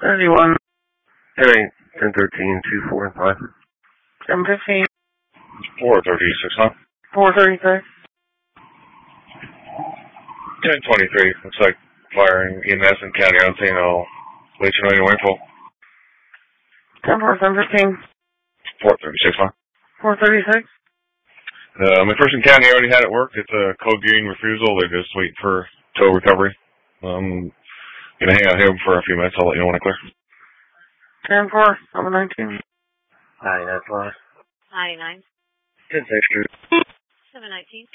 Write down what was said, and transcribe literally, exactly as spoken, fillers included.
thirty-one. Hey, ten thirteen, two, four, and five. seven fifteen. four thirty-six, huh? four thirty-six. ten twenty-three. Looks like fire in E M S in County on scene. I'll let you know your info. ten four, seven fifteen. four thirty-six, huh? four thirty-six. Uh, McPherson County already had it worked. It's a code green refusal. They're just waiting for tow recovery. Um, gonna hang out here for a few minutes. I'll let you know when I clear. ten four, seven nineteen. ninety-nine, five. ninety-nine. ten six, seven nineteen.